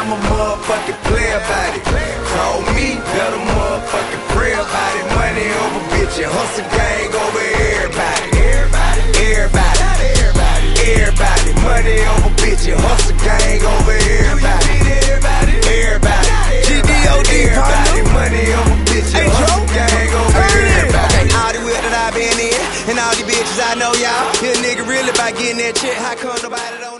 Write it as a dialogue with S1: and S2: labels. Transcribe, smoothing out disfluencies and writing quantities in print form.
S1: I'm a motherfucking player about it. Call me, better motherfucking pray about it. Money over bitches, hustle gang over everybody. Everybody, money over bitches, hustle gang over everybody. GDOD, everybody, money over bitches, hustle gang over everybody. Okay, all the world that I been in, and all these bitches I know y'all. Here nigga really about getting that check, how come nobody don't